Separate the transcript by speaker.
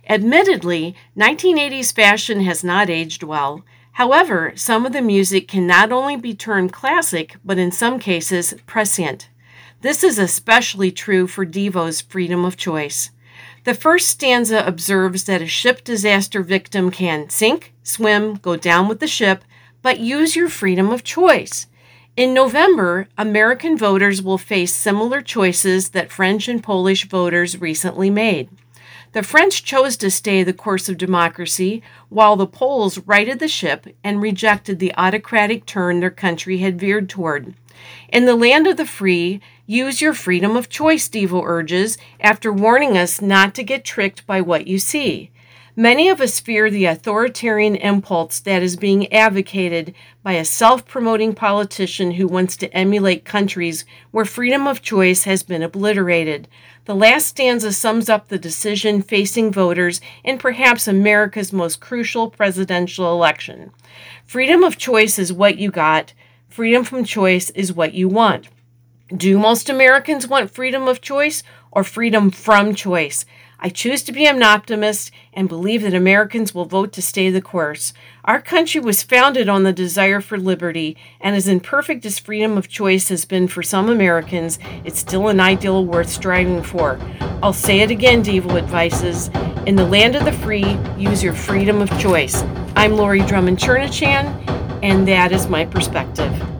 Speaker 1: Admittedly, 1980s fashion has not aged well. However, some of the music can not only be termed classic, but in some cases, prescient. This is especially true for Devo's Freedom of Choice. The first stanza observes that a ship disaster victim can sink, swim, go down with the ship, but use your freedom of choice. In November, American voters will face similar choices that French and Polish voters recently made. The French chose to stay the course of democracy, while the Poles righted the ship and rejected the autocratic turn their country had veered toward. In the land of the free, use your freedom of choice, Devo urges, after warning us not to get tricked by what you see. Many of us fear the authoritarian impulse that is being advocated by a self-promoting politician who wants to emulate countries where freedom of choice has been obliterated. The last stanza sums up the decision facing voters in perhaps America's most crucial presidential election. Freedom of choice is what you got. Freedom from choice is what you want. Do most Americans want freedom of choice or freedom from choice? I choose to be an optimist and believe that Americans will vote to stay the course. Our country was founded on the desire for liberty, and as imperfect as freedom of choice has been for some Americans, it's still an ideal worth striving for. I'll say it again, Devo advises. In the land of the free, use your freedom of choice. I'm Lori Drummond Chernachan, and that is my perspective.